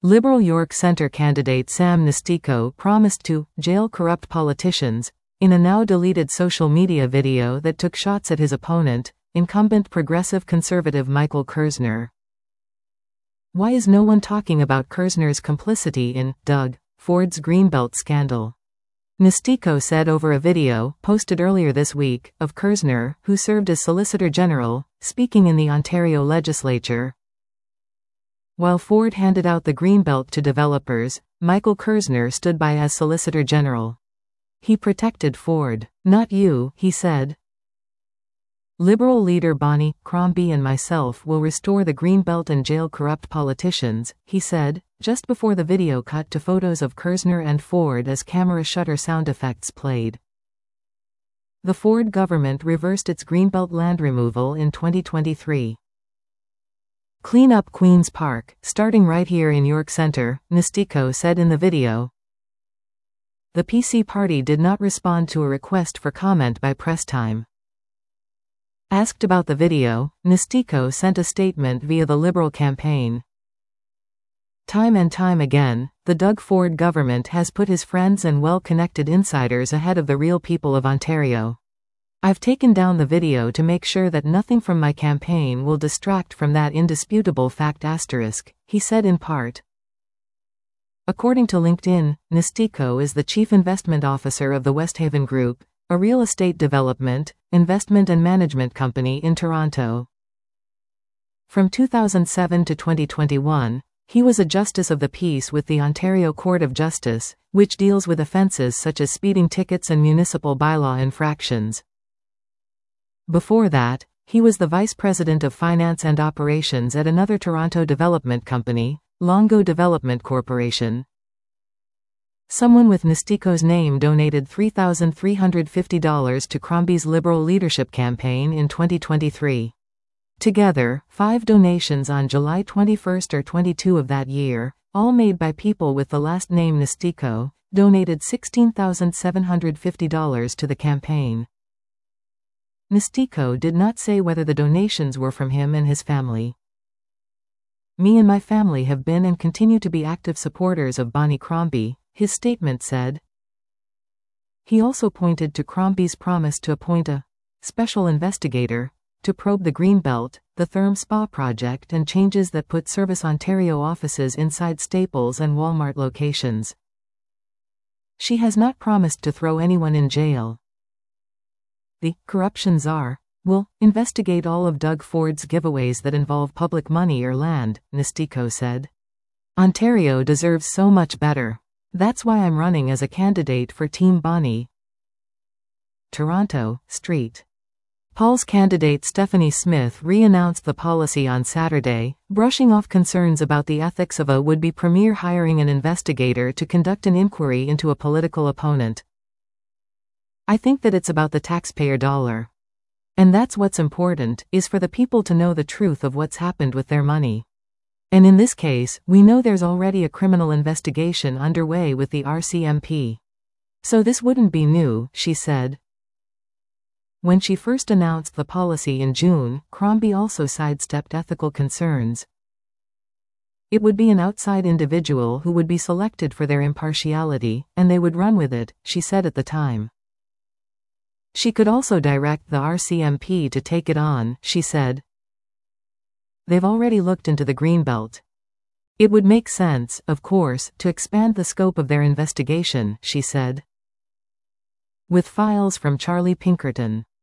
Liberal York Centre candidate Sam Nestico promised to jail corrupt politicians in a now-deleted social media video that took shots at his opponent, incumbent Progressive Conservative Michael Kerzner. Why is no one talking about Kerzner's complicity in Doug Ford's Greenbelt scandal? Nestico said over a video, posted earlier this week, of Kerzner, who served as Solicitor General, speaking in the Ontario legislature. While Ford handed out the Greenbelt to developers, Michael Kerzner stood by as Solicitor General. He protected Ford. "Not you," he said. Liberal leader Bonnie Crombie and myself will restore the Greenbelt and jail corrupt politicians, he said, just before the video cut to photos of Kerzner and Ford as camera shutter sound effects played. The Ford government reversed its Greenbelt land removal in 2023. "Clean up Queen's Park, starting right here in York Centre," Nestico said in the video. The PC party did not respond to a request for comment by Press Time. Asked about the video, Nestico sent a statement via the Liberal campaign. "Time and time again, the Doug Ford government has put his friends and well-connected insiders ahead of the real people of Ontario. I've taken down the video to make sure that nothing from my campaign will distract from that indisputable fact asterisk," he said in part. According to LinkedIn, Nestico is the Chief Investment Officer of the Westhaven Group, a real estate development, investment and management company in Toronto. From 2007 to 2021, he was a Justice of the Peace with the Ontario Court of Justice, which deals with offences such as speeding tickets and municipal bylaw infractions. Before that, he was the Vice President of Finance and Operations at another Toronto development company, Longo Development Corporation. Someone with Nestico's name donated $3,350 to Crombie's Liberal leadership campaign in 2023. Together, 5 donations on July 21 or 22 of that year, all made by people with the last name Nestico, donated $16,750 to the campaign. Nestico did not say whether the donations were from him and his family. "Me and my family have been and continue to be active supporters of Bonnie Crombie," his statement said. He also pointed to Crombie's promise to appoint a special investigator to probe the Greenbelt, the Therme Spa project and changes that put Service Ontario offices inside Staples and Walmart locations. She has not promised to throw anyone in jail. The corruption czar will investigate all of Doug Ford's giveaways that involve public money or land, Nestico said. "Ontario deserves so much better. That's why I'm running as a candidate for Team Bonnie." Toronto, St. Paul's candidate Stephanie Smith re-announced the policy on Saturday, brushing off concerns about the ethics of a would-be premier hiring an investigator to conduct an inquiry into a political opponent. "I think that it's about the taxpayer dollar. And that's what's important, is for the people to know the truth of what's happened with their money. And in this case, we know there's already a criminal investigation underway with the RCMP. So this wouldn't be new," she said. When she first announced the policy in June, Crombie also sidestepped ethical concerns. It would be an outside individual who would be selected for their impartiality, and they would run with it, she said at the time. She could also direct the RCMP to take it on, she said. "They've already looked into the Greenbelt. It would make sense, of course, to expand the scope of their investigation," she said. With files from Charlie Pinkerton.